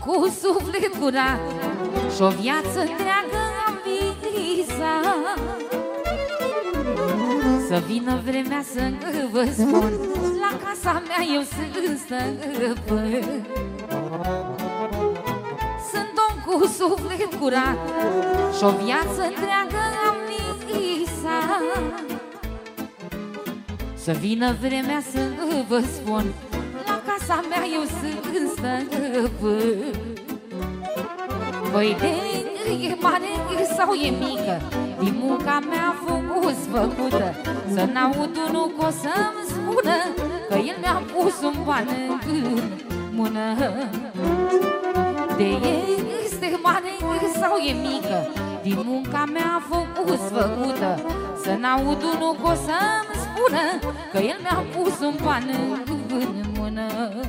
cu suflet curat și o viață întreagă am visat. Să vină vremea să vă spun, la casa mea eu sunt stăpân. Sunt om cu suflet curat și o viață întreagă am visat. Să vină vremea să vă spun, la casa mea eu sunt stăpân. Păi e mare sau e mică, din munca mea a fost făcută. Să n-aud unul că o să-mi spună că el mi-a pus un ban în mână. De este mare sau e mică, din munca mea a fost făcută. Să n-aud unul că o să-mi spună că el mi-a pus un ban în mână.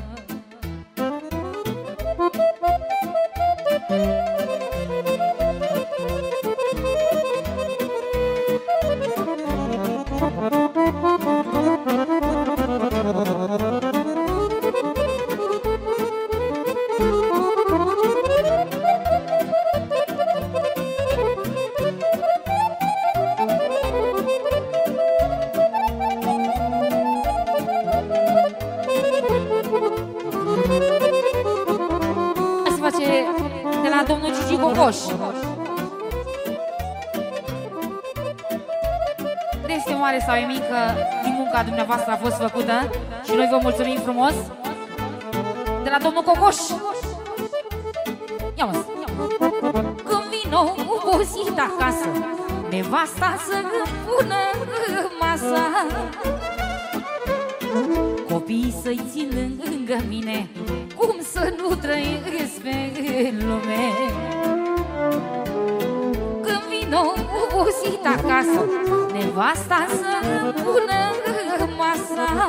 De la domnul Gigi Gogoș. Este mare sau e mică, din munca dumneavoastră a fost făcută și noi vă mulțumim frumos. De la domnul Gogoș. Ia-mă. Când vin obosit acasă, nevasta să-mi pună masa, copiii să-i țin lângă mine, cum să nu trăiesc pe lume. Când vin obosit acasă, nevasta să-mi pună masa,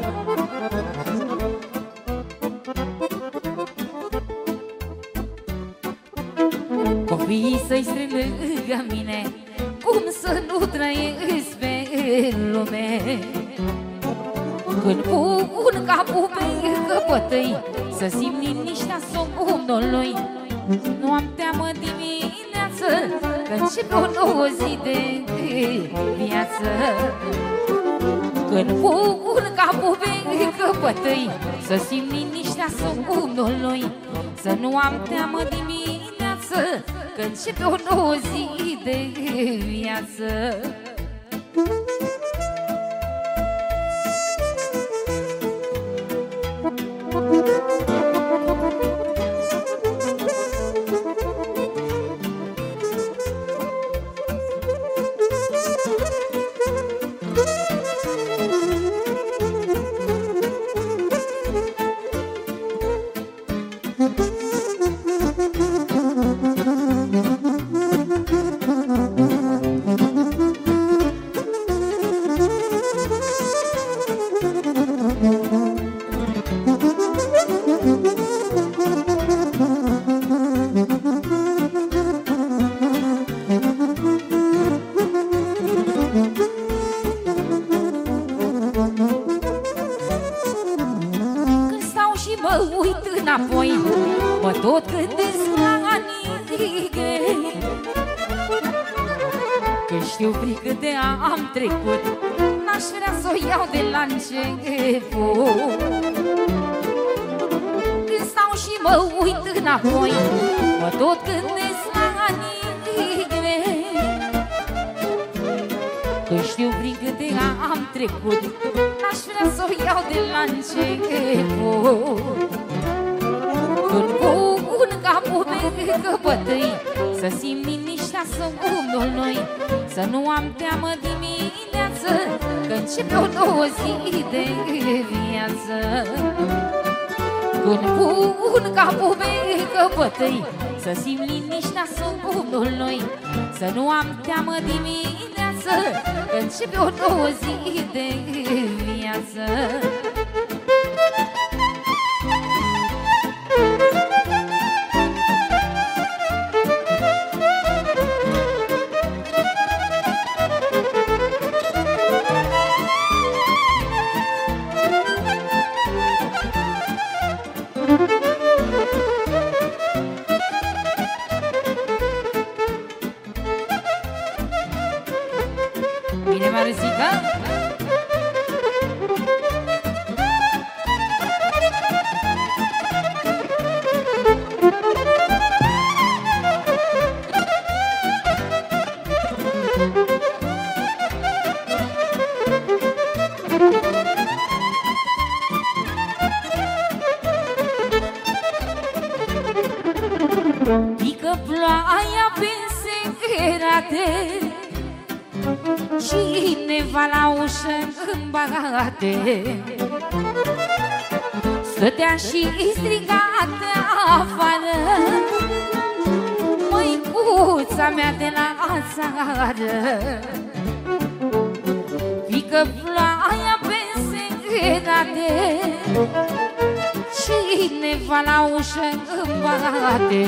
copiii să-i strâng lângă mine, cum să nu trăiesc pe lume. Când pun capul pe căpătăi, să simt liniștea somnului, nu am teamă dimineață, că începe o nouă zi de viață. Când pun capul pe căpătăi, să simt liniștea somnului, să nu am teamă dimineață, că începe o nouă zi de viață. Mă tot gândesc la anii grei, că știu prin câte am trecut, n-aș vrea să o iau de la început. Când stau și mă uit înapoi, mă tot gândesc la anii grei, că știu prin câte am trecut, n-aș vrea să o iau de la început. Când pun capul pe căpătăi, să simt liniștea somnului, să nu am teamă dimineață, că începe o nouă zi de viață. Când pun capul pe căpătăi, să simt liniștea somnului, să nu am teamă dimineață, că începe o nouă zi de viață. de cineva la ușă îmi bate. Stătea și striga de afară, măicuța mea de la țară. Pică ploaia pe secretate, cineva la ușă îmi bate.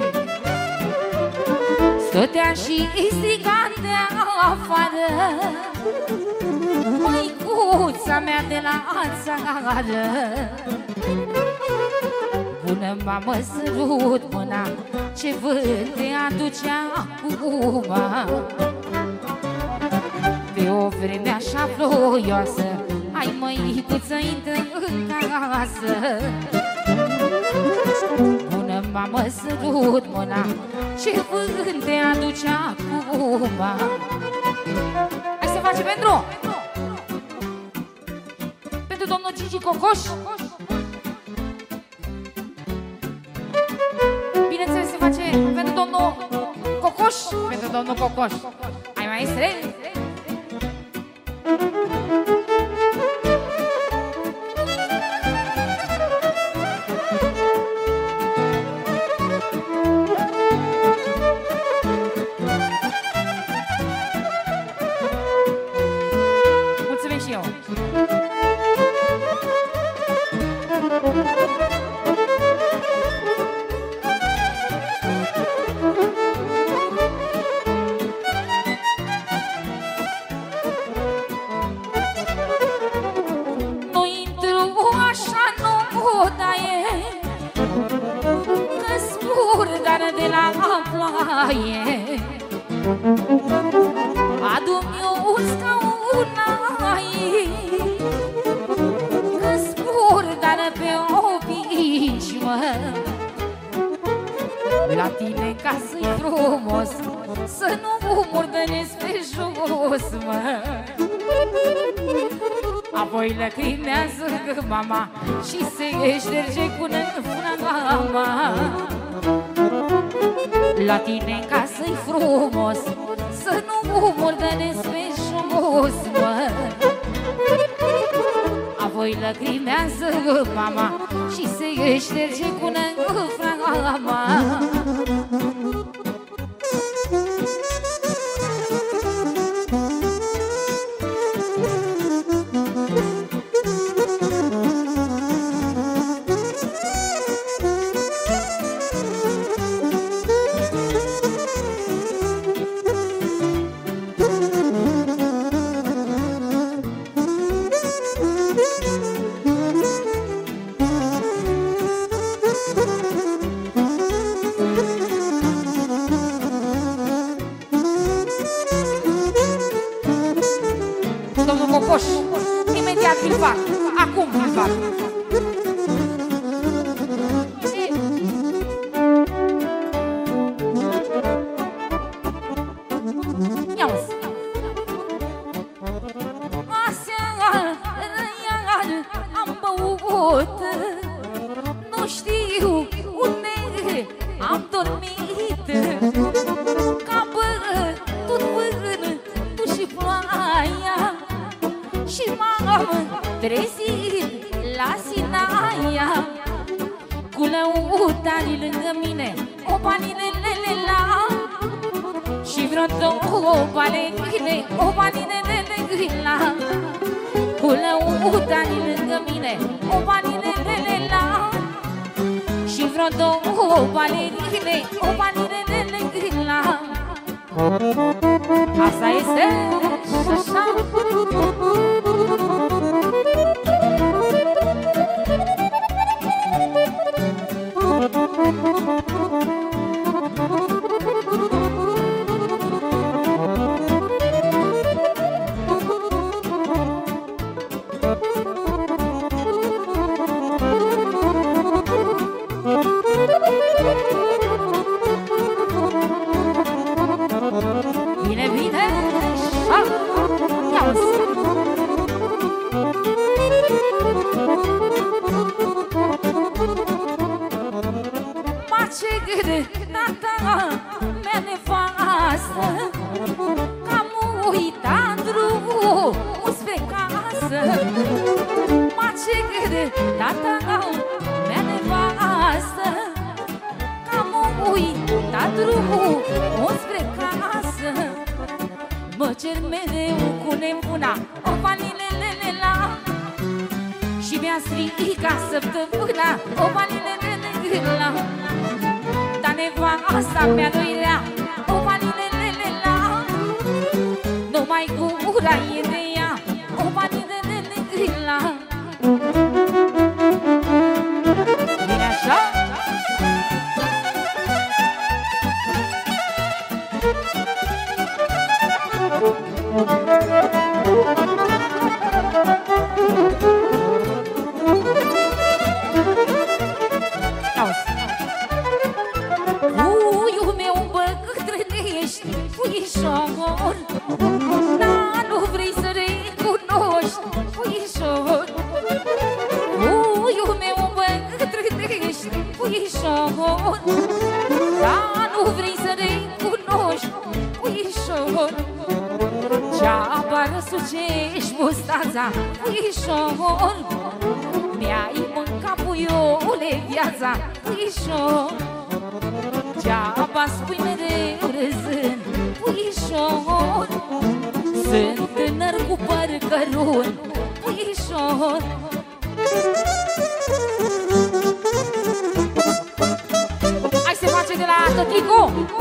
Stătea și striga de afară, măicuța mea de la țară. Bună mamă, sărut mâna, ce vânt te aduce acum. Pe o vreme așa ploioasă, hai măicuță, intră în casă. Bună mamă, sărut mâna, ce vânt te aduce acum. Hai să facem pentru domnul Gigi Cocoș. Bineînțeles, se face pentru domnul Cocoș. Pentru domnul Cocoș. Hai, maestre! Mulțumesc și eu! De la ploaie adu-mi un scaun aici, că spurdară pe obici, mă. La tine ca să-i frumos, să nu murdănesc pe jos, mă. Apoi lăcrimează mama și se șterge cu năframa. La tine ca să-i frumos, să nu murdănesc pe jos, mă. Apoi lăcrimează mama și se șterge cu năframa. Domnul Cocoș, imediat vi-l fac, acum vi-l fac. Ia-uzi. Aseară am băut, nu știu unde am dormit, ca bătut vântul și ploaia, și m-am trezit la Sinaia, cu lăutarii lângă mine, o paninelele-la, și vreo două balegile, o paninelele-la, cu lăutarii lângă mine, o paninelele-la, și vreo două balegile, o paninelele-la. Asta este și așa. Bine, bine, așa. Ia-uzi. tata mea nevastă, cam uitat drumul spre casă. Mă cer mereu cu nebuna, o palilelelele-la, și mi-a stricat săptămâna, o palilelelele-la. Dar nevasta mea nu-i rea, o palilelelele-la, numai gura e de ea, o palilelelele-la. Bine așa? Puiul meu bătrânești, puișor, dar nu vrei să recunoști, puișor. Puiul meu bătrânești, puișor, dar nu vrei să recunoști, puișor. Ceaba răsucești mustața, puișor, mi-ai mâncat, puiule, viața, puișor. Ceaba spui mereu râzând, puișor, sunt tânăr cu păr cărunt, puișor. Hai se face de la tăticu,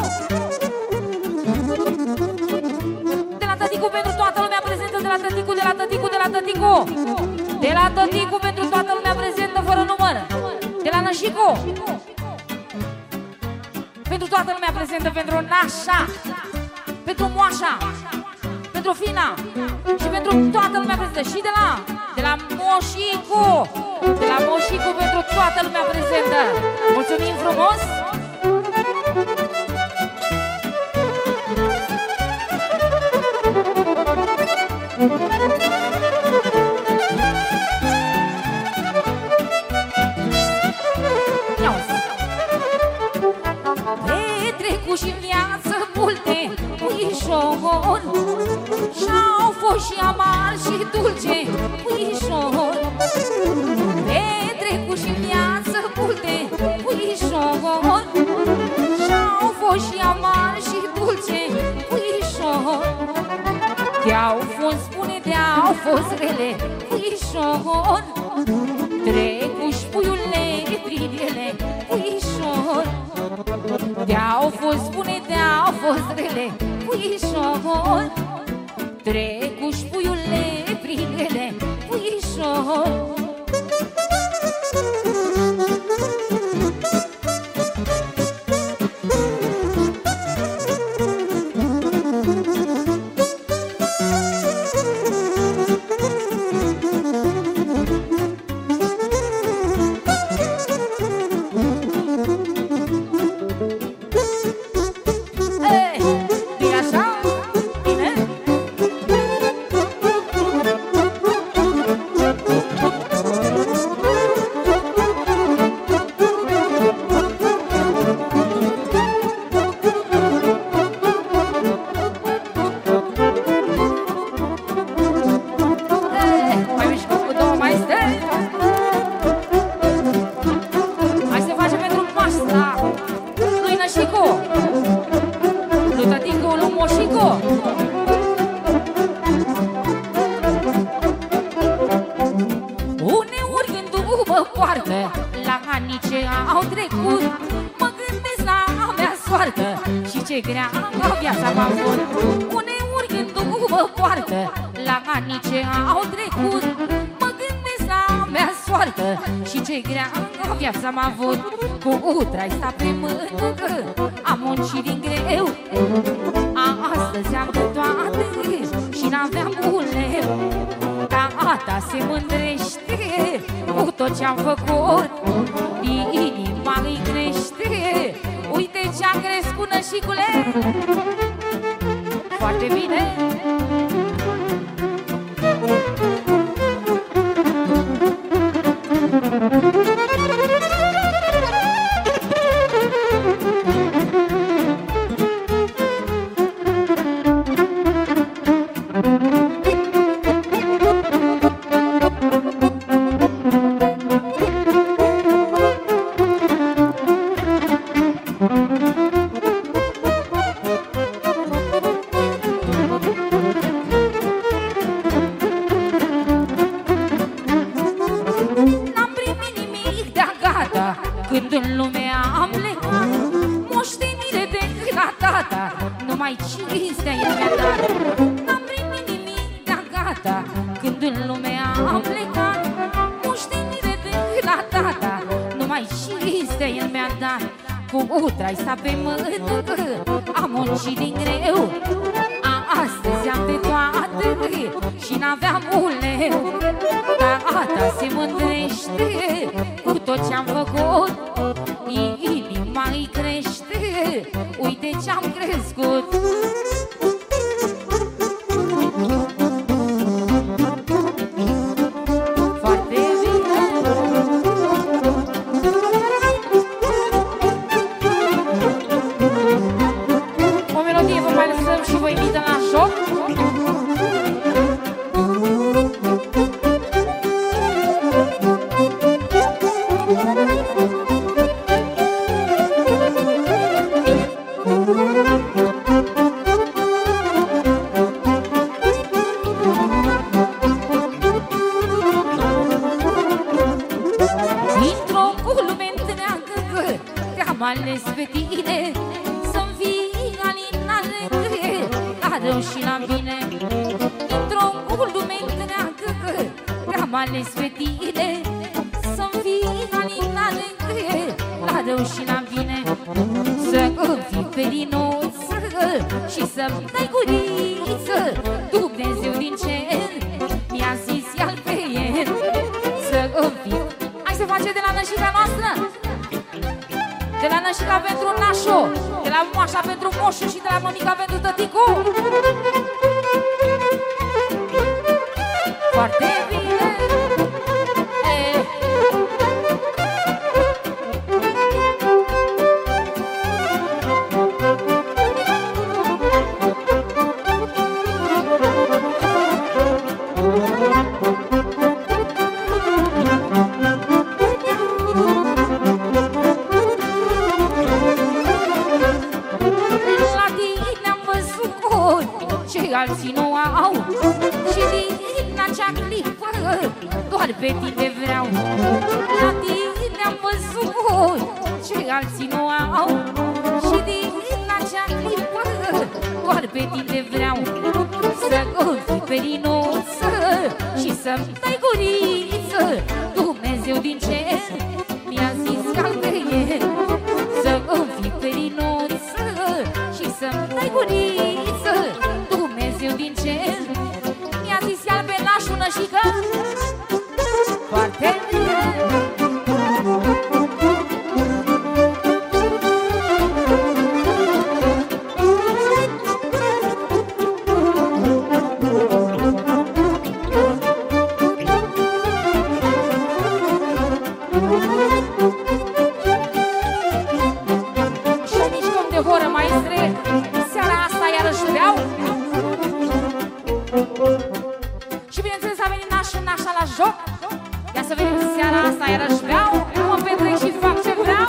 de la tăticu pentru toată lumea prezentă, de la tăticu, de la tăticu, de la tăticu, de la tăticu pentru toată lumea prezentă fără număr, de la nășicu, pentru toată lumea prezentă, pentru nașa, pentru moașa, pentru fina și pentru toată lumea prezentă. Și de la moșicu, de la moșicu pentru toată lumea prezentă. Mulțumim frumos! Și-n viață multe, puișor, și-au fost și amar și dulce, puișor. Petrecut și-n viață multe, puișor, și-au fost și amar și dulce, puișor. Te-au fost bune, te-au fost rele, puișor, trecu-și puiule prin ele, puișor. Te-au fost bune, te-au fost rele, puișor, trecu-și puiule prin ele, puișor. Am avut cu utrai sta pe mână, am muncit din greu, astăzi am de toate și n-aveam uleu. Tata se mândrește cu tot ce-am făcut, inima îi crește, uite ce-a crescut, nășicule, foarte bine. când în lume am plecat, moștenire de la tata, numai cinstea e mi-a dat. N-am primit nimic de-a gata, când în lume am plecat, moștenire de la tata, numai cinstea el mi-a dat. Cu trai sta pe mână, am muncit din greu, astăzi am de toate și n-aveam uleu. Tata se mândrește cu tot ce-am făcut, inima îi crește, uite ce-am crescut. Foarte bine. O melodie vă mai lăsăm și vă invită la joc. Ales pe tine să-mi fii alinare la rău și la bine. Într-o lume întreagă te-am ales pe tine să-mi fii alinare la rău și la bine. Să-mi fii perinuță și să-mi dai guriță, Dumnezeu din cer mi-a zis ia-l pe el. Să-mi fii. Hai să facem de la nășica noastră, de la nășica pentru nașo, de la moașa pentru moșu și de la mămica pentru tăticu. Foarte bine. Alții nu au și din acea clipă doar pe tine vreau. La tine am văzut ce alții nu au și din acea clipă doar pe tine vreau. Să-mi fii perinuță și să-mi dai guriță, Dumnezeu din cer mi-a zis ca pe el. Să-mi fii perinuță și să-mi dai guriță, Dumnezeu din cer mi-a zis iar pe nașul nășică. Foarte bine. Și nici cum de horă, maestre, seara asta iarăși vreau. Și bineînțeles a venit nașul, nașa la joc. Ia să vedem seara asta iarăși vreau, mă petrec și fac ce vreau.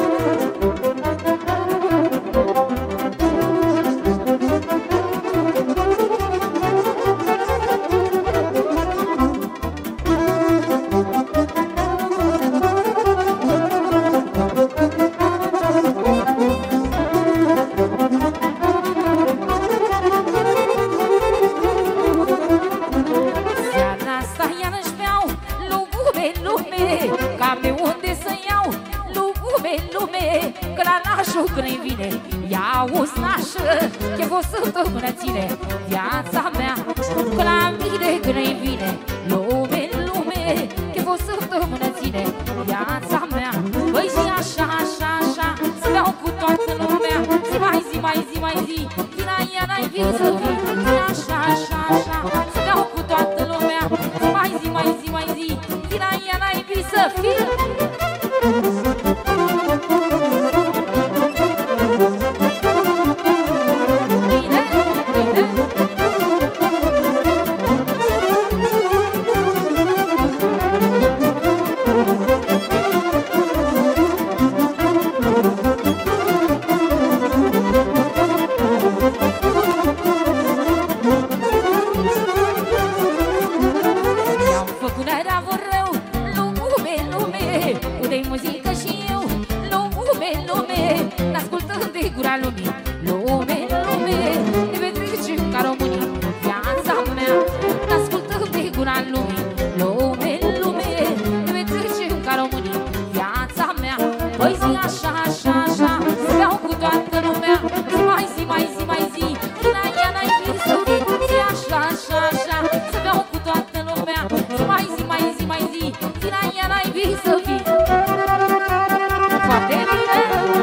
Când-i vine, ia-uzi nașă, că o săptămână ține viața mea. Că la mine când-i vine, lume, lume, că o săptămână ține viața mea. Băi zi așa, așa, așa, să beau cu toată lumea. Zi mai zi, mai zi, mai zi, China ea n-ai fi să fii. Zi așa, așa, așa, să beau cu toată lumea. Zi mai zi, mai zi, mai zi, China ea n-ai fi să fii. Păi zi așa, așa, așa, să beau cu toată lumea. Zi, mai zi, mai zi, mai zi, China ea n-ai fi să fii. Zi așa, așa, așa, să beau cu toată lumea. Zi, mai zi, mai zi, mai zi, China ea n-ai fi să fii. Foarte bine!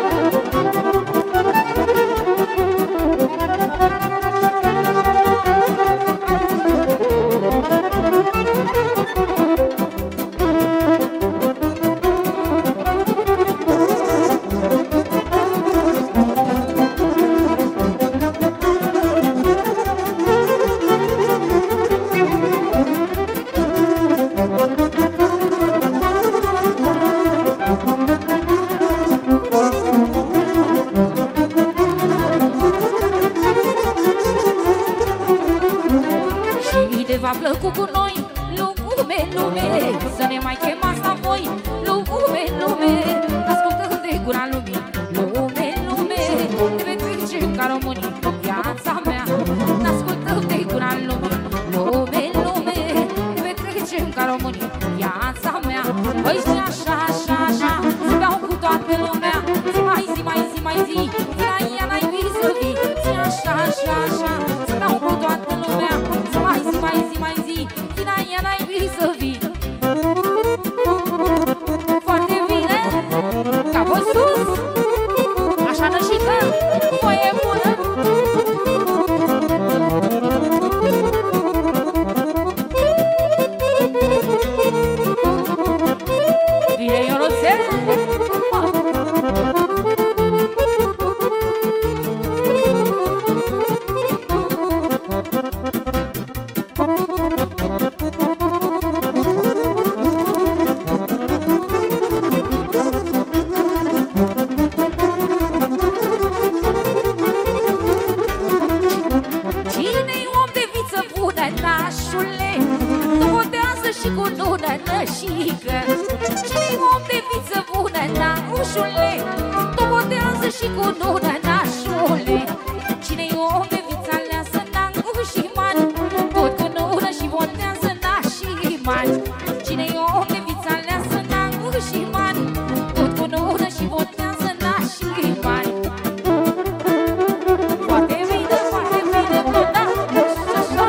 V-a plăcut cu noi, lume, lume, să ne mai chemați la voi, lume, lume, ascultăm de gura lumii, lume, lume, te vei trece ca românii, viața mea, ascultăm de gura lumii, lume, lume, te vei trece ca românii, viața mea. Păi zi așa, așa, așa, să beau cu toată lumea, zi mai zi, mai zi, mai zi, zi la ea n-ai fi să fii, zi așa, așa, așa, să beau cu toată lumea, zi mai zi, mai zi, mai zi, zi la ea n-ai fi să fii. Foarte bine, capă sus, așa nășică, voie bună. Bine, Ionuțel! Cine-i om de viță bună, nașule, nu votează și cu lună, nășică. Cine-i om de viță bună, nașule, nu votează și cu lună, nașule. Cine-i om de viță aleasă, nangu și mani, tot cu lună și votează nașii mani. Cine-i om de viță aleasă, nangu și mani, tot cu lună și votează nașii mani. Foarte bine, foarte bine, da, așa.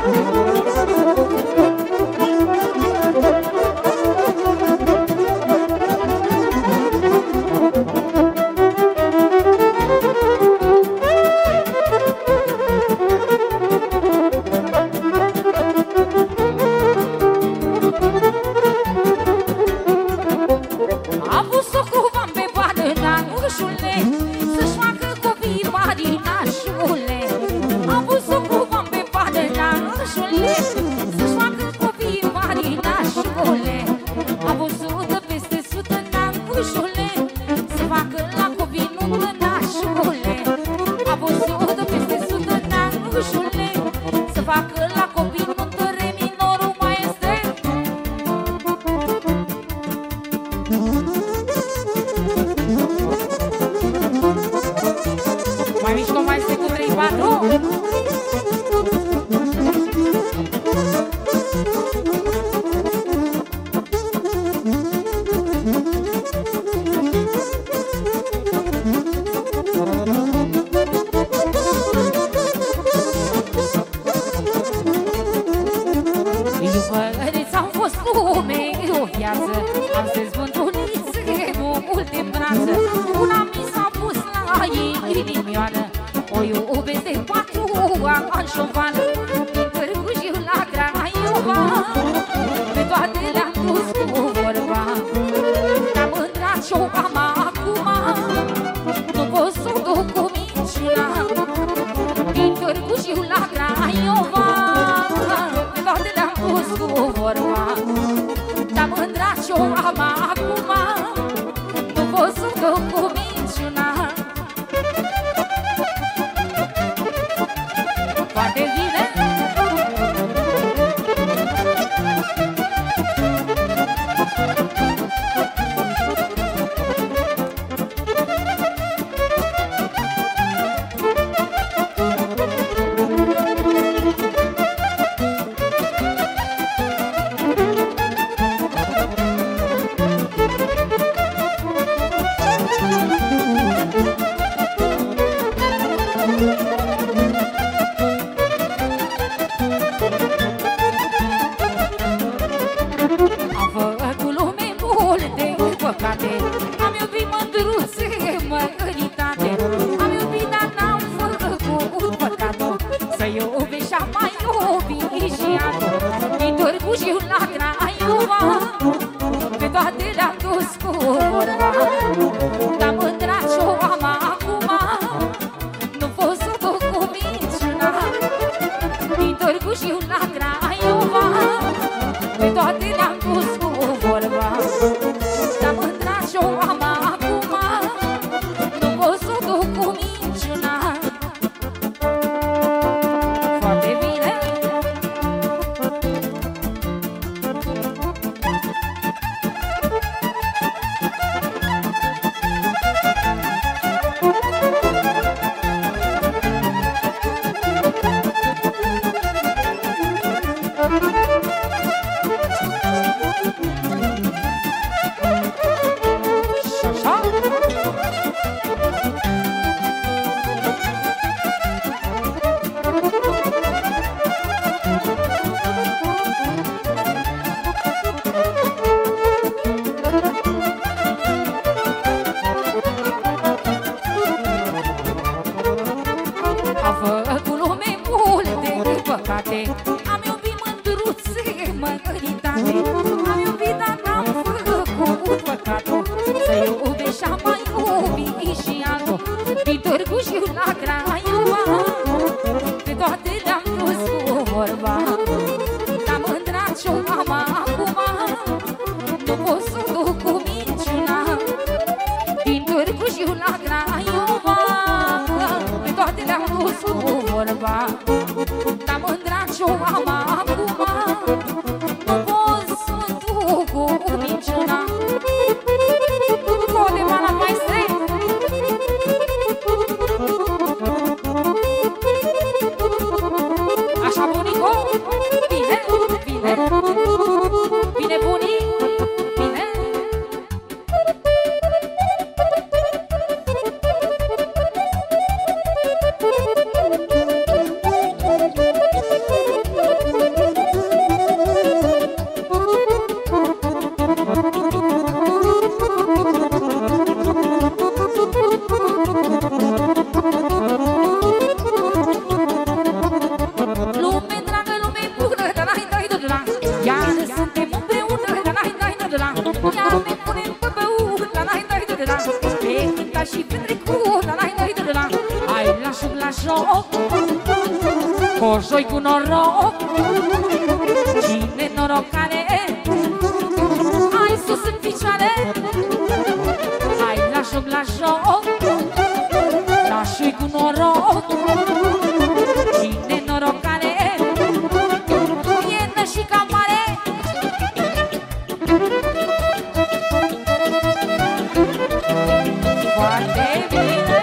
A pus-o cu bani pe bană, nanușule, să-și facă copii mari, nașule. A pus-o cu bani pe bană, nanușule, să-și facă copii mari, nașule. A pus-o de peste 100, nanușule, să facă la copii nuntă, nașule. A pus-o de peste 100, nanușule, să facă la copii nuntă, re minorul maestre. Mai mișcă mai este cu 3-4. Iubăreți-am fost lume, o viață, am să-ți vântunițe, multe în brață. Una mi s-a pus la inimioară, o iubesc de 4 ani șofană. Din Târgu Jiu la Craiova, pe toate le-am dus cu vorba. N-am mândrat și-o am acum, nu pot să o duc cu minciuna. Din Târgu Jiu la Craiova, pe toate le-am dus cu vorba. N-am mândrat și-o am acum, nu pot să o duc cu minciuna. Foarte bine! păcate. Am iubit mândruțe, măritate. Am iubit, dar n-am făcut păcatul. Să iubești și-am mai iubit și altul. Din Târgu la Craiova, pe toate le-am dus cu vorba. Dar mândra ce-o am acum, nu pot să duc cu minciuna. Din Târgu la Craiova, pe toate le-am dus cu vorba. Dar mândra ce-o am acum, nu pot să duc cu minciuna. Foarte bine. Am iubit mândruțe, măritate. Am iubit, dar n-am făcut păcatul. Să iubești și-am mai iubit și altul. Din Târgu la Craiova, pe toate le-am dus cu vorba. Dar mândra ce-o am acum, nu pot să duc cu minciuna. Din Târgu la Craiova, pe toate le-am dus cu vorba. Dar mândra ce-o am acum, nu pot să duc cu minciuna. Fă de mana mai strânt. Așa, bunico, bine, bine, bine, bunic, bine. Coșoi cu noroc, cine norocare, hai sus în picioare, hai la joc, lașui cu noroc, cine norocare, ienă și camare. Foarte bine.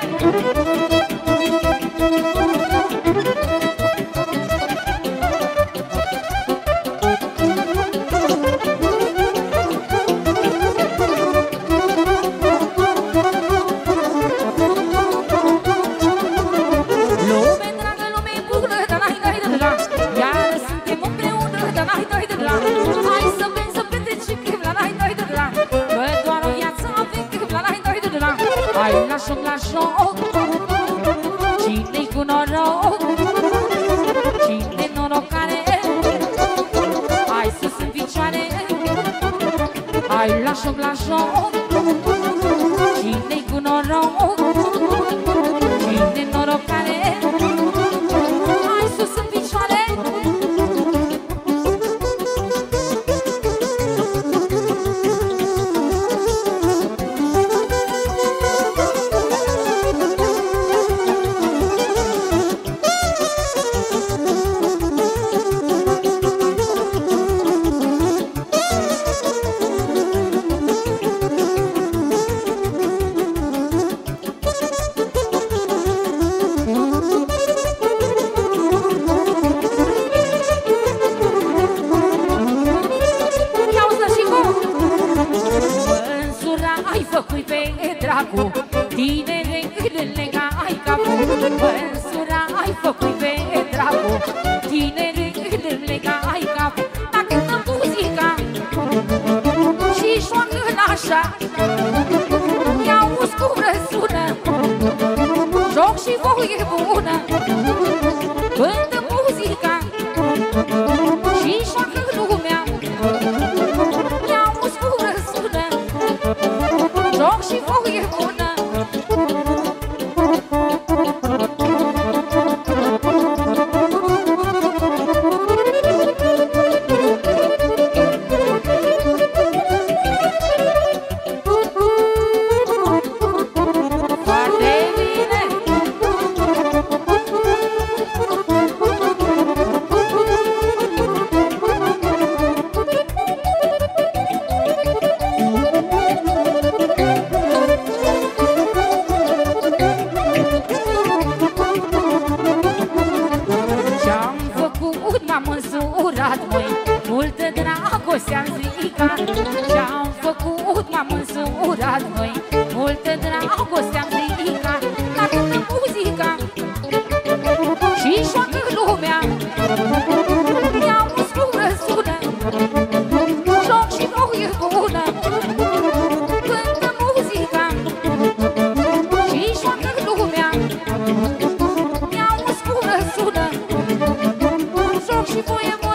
La joc, cine-i cu noroc, cine norocare, hai sus în picioare, hai la joc, cine-i cu noroc, cine norocare, hai sus în picioare. așa, i-auzi cum răsună, joc și voie bună, cântă muzica și joacă lumea. I-auzi cum răsună, joc și voie bună. M-am însurat, măi, multă dragoste am stricat. Ce-am făcut, m-am însurat, măi, multă dragoste am stricat. La cântă muzica și joacă lumea, i-auzi cum răsună, joc și voie bună, cântă muzica și joacă lumea, i-auzi cum răsună, și voie bună.